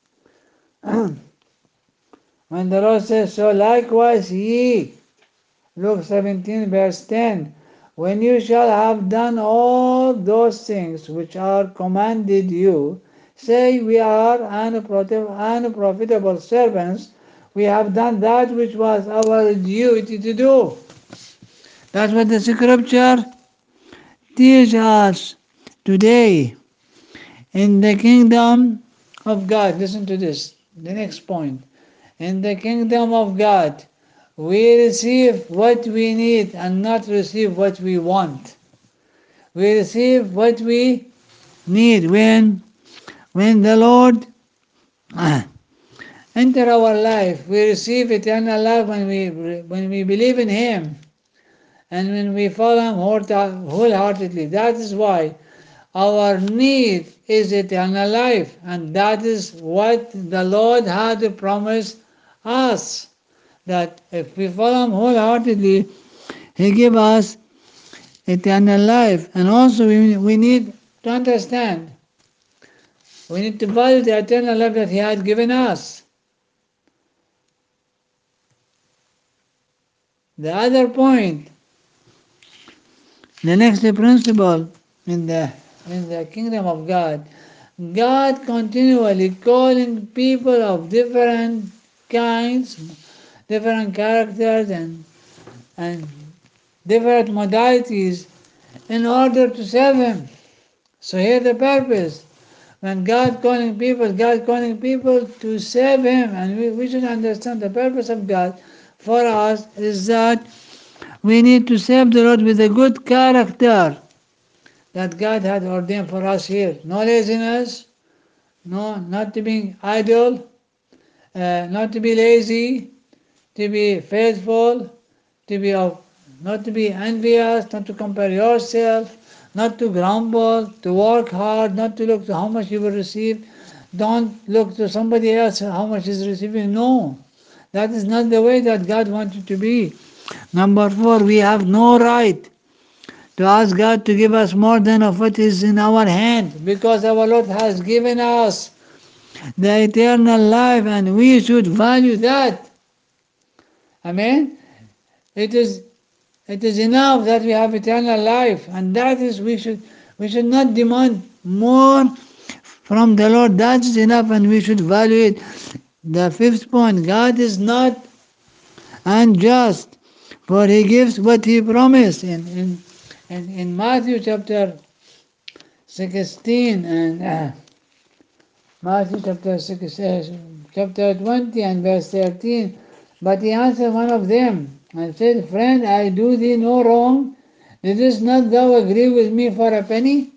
When the Lord says, so likewise ye Luke seventeen, verse ten. When you shall have done all those things which are commanded you, say, we are unprofit- unprofitable servants. We have done that which was our duty to do. That's what the scripture teaches us today in the kingdom of God. Listen to this, the next point. In the kingdom of God, we receive what we need and not receive what we want. We receive what we need when when the Lord enter our life. We receive eternal life when we when we believe in Him and when we follow Him wholeheartedly. That is why our need is eternal life, and that is what the Lord had promised us. That if we follow Him wholeheartedly, He give us eternal life. And also we, we need to understand, we need to value the eternal life that He had given us. The other point, the next principle in the in the kingdom of God, God continually calling people of different kinds, different characters and and different modalities in order to serve Him. So here the purpose. When God calling people, God calling people to serve Him, and we, we should understand the purpose of God for us is that we need to serve the Lord with a good character that God had ordained for us here. No laziness, no, not to be idle, uh, not to be lazy, to be faithful, to be of, not to be envious, not to compare yourself, not to grumble, to work hard, not to look to how much you will receive. Don't look to somebody else how much is receiving. No, that is not the way that God wants it to be. Number four, we have no right to ask God to give us more than of what is in our hand, because our Lord has given us the eternal life and we should value that. Amen. It is it is enough that we have eternal life, and that is we should we should not demand more from the Lord. That is enough, and we should value it. The fifth point: God is not unjust, for He gives what He promised. In in in, in Matthew chapter sixteen and uh, Matthew chapter six, uh, chapter twenty and verse thirteen. But He answered one of them and said, Friend, I do thee no wrong. Didst not thou agree with me for a penny?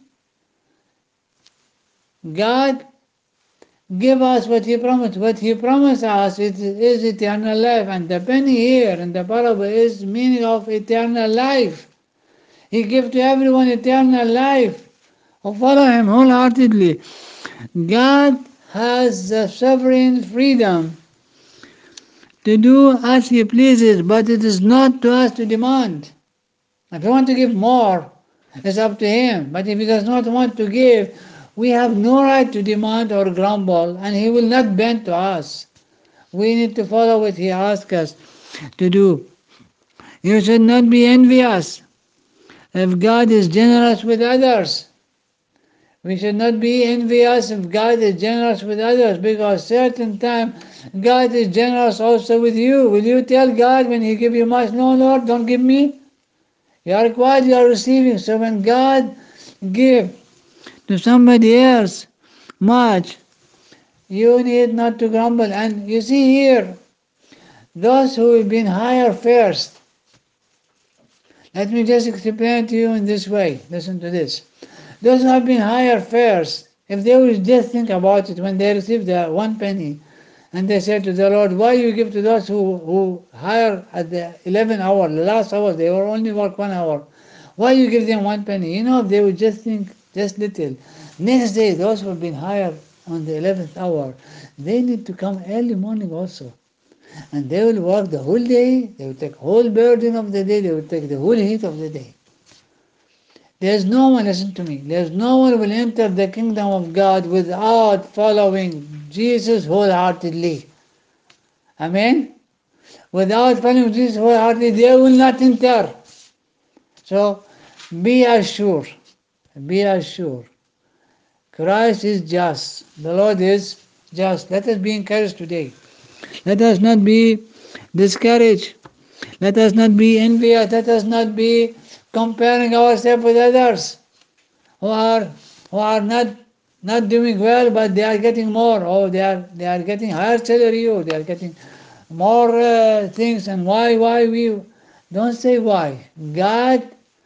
God give us what He promised. What He promised us is, is eternal life. And the penny here in the parable is meaning of eternal life. He gives to everyone eternal life who follow Him wholeheartedly. God has the sovereign freedom to do as He pleases, but it is not to us to demand. If He wants to give more, it's up to Him. But if He does not want to give, we have no right to demand or grumble, and He will not bend to us. We need to follow what He asks us to do. You should not be envious if God is generous with others. We should not be envious if God is generous with others, because certain time God is generous also with you. Will you tell God when He give you much, no Lord, don't give me? You are quiet, you are receiving. So when God give to somebody else much, you need not to grumble. And you see here, those who have been hired first, let me just explain to you in this way. Listen to this. Those who have been hired first, if they will just think about it when they receive the one penny, and they say to the Lord, why you give to those who, who hire at the eleven hour, the last hour, they will only work one hour. Why you give them one penny? You know, if they would just think just little. Next day, those who have been hired on the eleventh hour, they need to come early morning also. And they will work the whole day, they will take whole burden of the day, they will take the whole heat of the day. There's no one, listen to me, there's no one will enter the kingdom of God without following Jesus wholeheartedly. Amen? without following Jesus wholeheartedly, they will not enter. So be assured, be assured. Christ is just. The Lord is just. Let us be encouraged today. Let us not be discouraged. Let us not be envious. Let us not be comparing ourselves with others who are who are not not doing well, but they are getting more. Oh, they are they are getting higher salary. Oh, they are getting more uh, things. And why why we don't say why. God,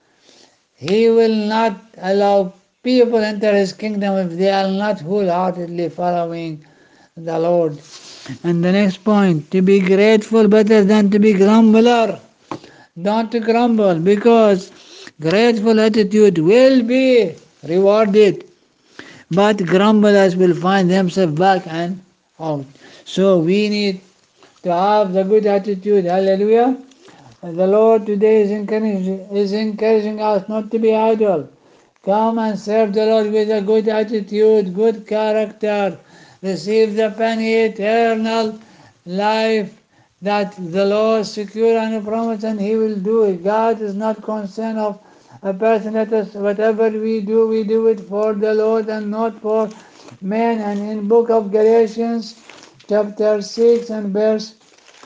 He will not allow people enter His kingdom if they are not wholeheartedly following the Lord. And the next point, to be grateful better than to be grumbler. Don't grumble, because grateful attitude will be rewarded, but grumblers will find themselves back and out. So we need to have the good attitude. Hallelujah. And the Lord today is encouraging, is encouraging us not to be idle. Come and serve the Lord with a good attitude, good character. Receive the penny eternal life that the Lord secure and promise, and He will do it. God is not concerned of a person. Let us, whatever we do, we do it for the Lord and not for men. And in book of Galatians, chapter six and verse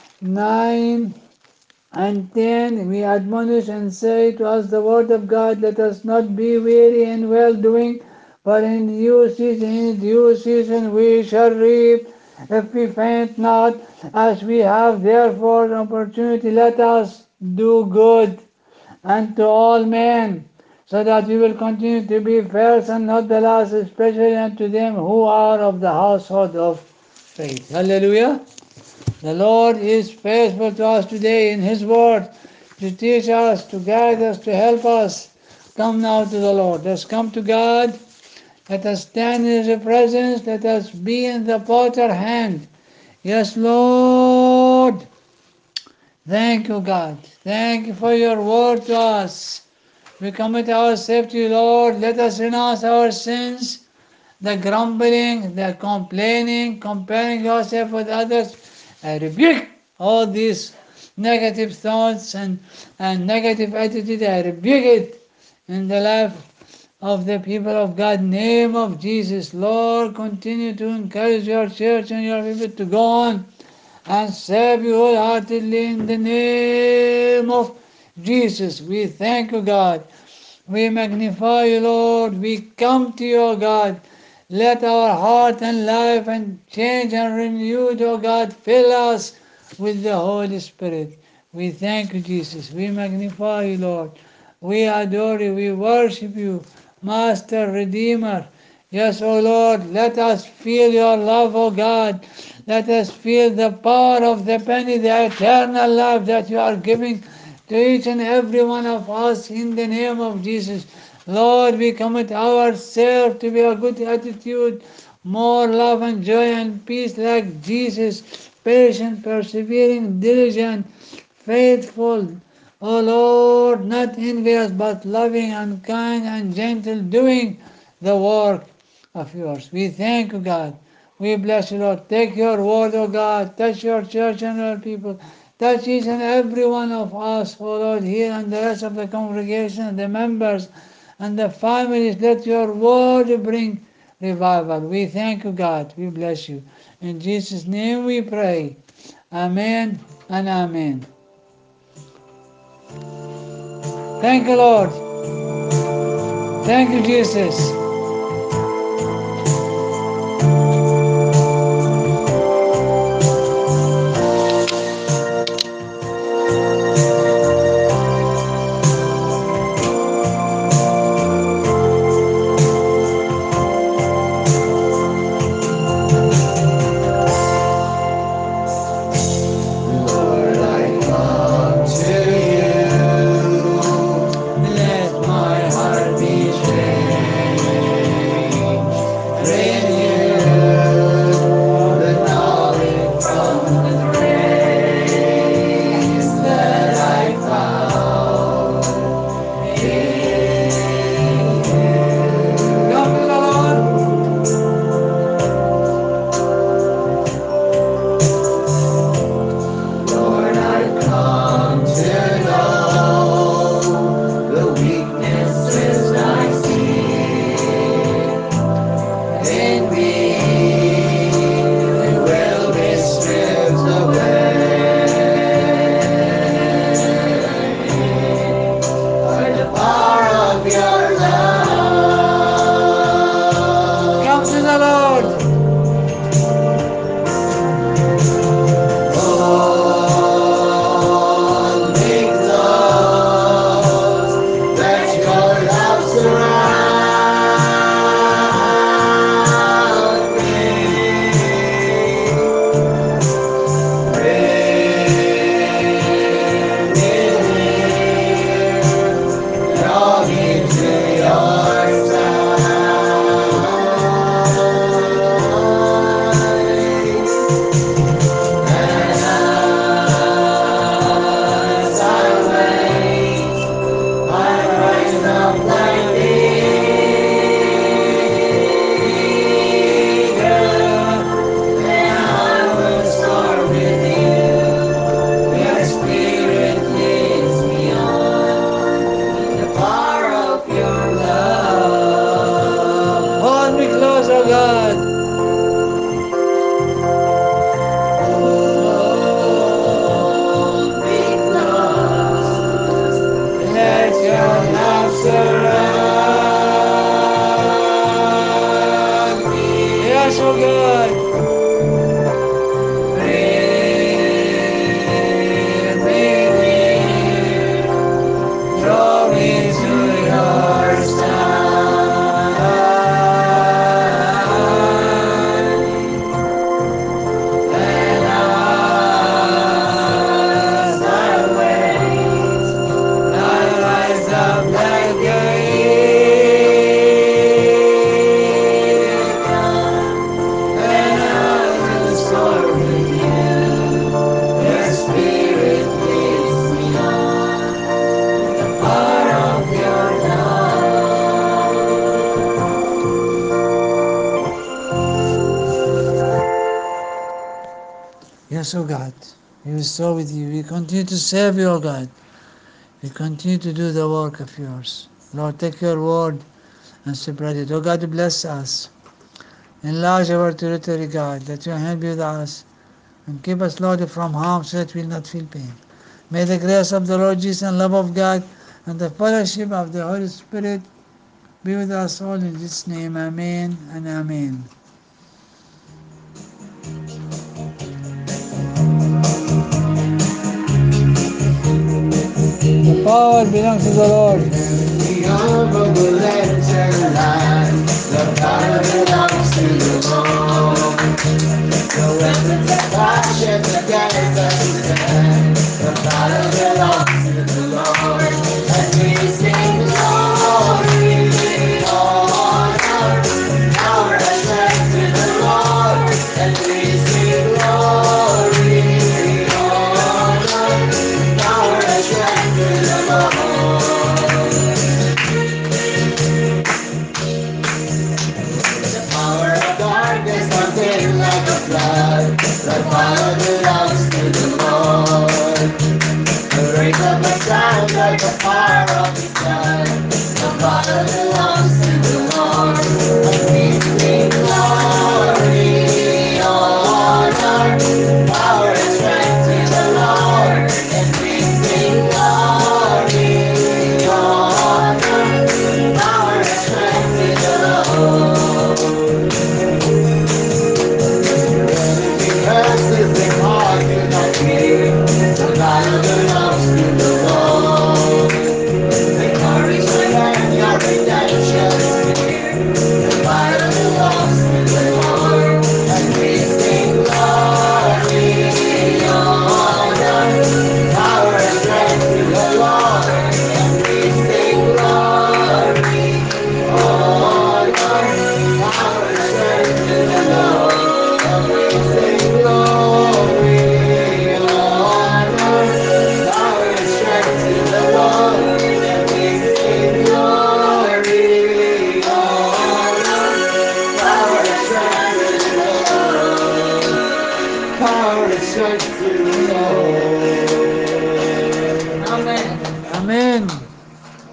nine and ten, we admonish and say to us the word of God, let us not be weary in well-doing, but in due season, in due season we shall reap if we faint not. As we have therefore an opportunity, let us do good unto all men, so that we will continue to be first and not the last, especially unto them who are of the household of faith. Hallelujah. The Lord is faithful to us today in His word to teach us, to guide us, to help us. Come now to the Lord. Let's come to God. Let us stand in His presence. Let us be in the potter's hand. Yes, Lord. Thank you, God. Thank you for your word to us. We commit ourselves to you, Lord. Let us renounce our sins, the grumbling, the complaining, comparing yourself with others. I rebuke all these negative thoughts and, and negative attitude. I rebuke it in the life of the people of God. Name of Jesus, Lord, continue to encourage your church and your people to go on and serve you wholeheartedly in the name of Jesus. We thank you, God. We magnify you, Lord. We come to you, O God. Let our heart and life and change and renewed, O God, fill us with the Holy Spirit. We thank you, Jesus. We magnify you, Lord. We adore you. We worship you, Master, Redeemer. Yes, O Lord, let us feel your love, O God. Let us feel the power of the penny, the eternal love that you are giving to each and every one of us in the name of Jesus. Lord, we commit ourselves to be a good attitude, more love and joy and peace like Jesus, patient, persevering, diligent, faithful. O Lord, not envious, but loving and kind and gentle, doing the work of yours. We thank you, God. We bless you, Lord. Take your word, O God. Touch your church and your people. Touch each and every one of us, O Lord, here and the rest of the congregation, the members and the families. Let your word bring revival. We thank you, God. We bless you. In Jesus' name we pray. Amen and amen. Thank you, Lord. Thank you, Jesus. Lord, I come to you. Let my heart be changed. us, O God. We restore with you. We continue to serve you, O God. We continue to do the work of yours. Lord, take your word and spread it. O God, bless us. Enlarge our territory, God, that your hand be with us. And keep us, Lord, from harm so that we will not feel pain. May the grace of the Lord Jesus and love of God and the fellowship of the Holy Spirit be with us all in Jesus' name. Amen and amen. The power belongs to the Lord. The humble will enter life. The power belongs to the Lord. The weapons of passion against us stand. The power belongs to the Lord. And we sing glory, honor, power and strength to the Lord. And we sing glory, honor, power and strength to the Lord. The power of darkness comes in like a flood. The power belongs to the Lord. The rays of the sun like the fire of the sun. The power belongs to the Lord. And we sing glory, honor, power and strength to the Lord. And we sing glory, honor, power and strength to the Lord. Verses in heart do not fear. The battle belongs to the Lord. Encourage my hand, your redemption is near. The battle belongs to the Lord. And we sing glory, honor, power and strength to the Lord. And we sing glory, honor, power and strength to the Lord. And we sing glory, honor, power and strength to the Lord. And we sing glory, honor, power and strength to the Lord. Power and strength to the Lord. Amen. Amen.